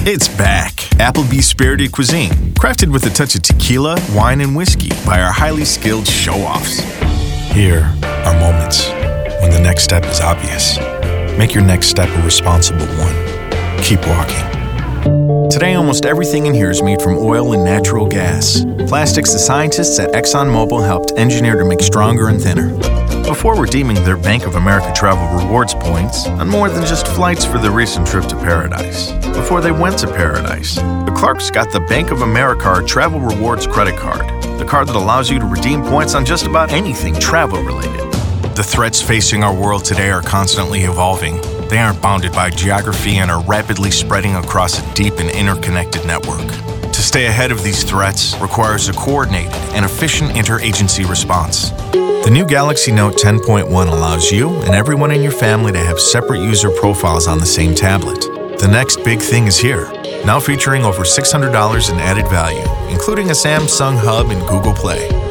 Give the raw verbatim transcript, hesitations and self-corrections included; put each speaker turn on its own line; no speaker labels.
It's back. Applebee's Spirited Cuisine, crafted with a touch of tequila, wine, and whiskey by our highly skilled show-offs. Here are moments when the next step is obvious. Make your next step a responsible one. Keep walking. Today, almost everything in here is made from oil and natural gas. Plastics the scientists at ExxonMobil helped engineer to make stronger and thinner. Before redeeming their Bank of America travel rewards points on more than just flights for their recent trip to paradise. Before they went to paradise, the Clarks got the Bank of America Travel Rewards credit card, the card that allows you to redeem points on just about anything travel-related. The threats facing our world today are constantly evolving. They aren't bounded by geography and are rapidly spreading across a deep and interconnected network. To stay ahead of these threats requires a coordinated and efficient interagency response. The new Galaxy Note ten point one allows you and everyone in your family to have separate user profiles on the same tablet. The next big thing is here, now featuring over six hundred dollars in added value, including a Samsung Hub and Google Play.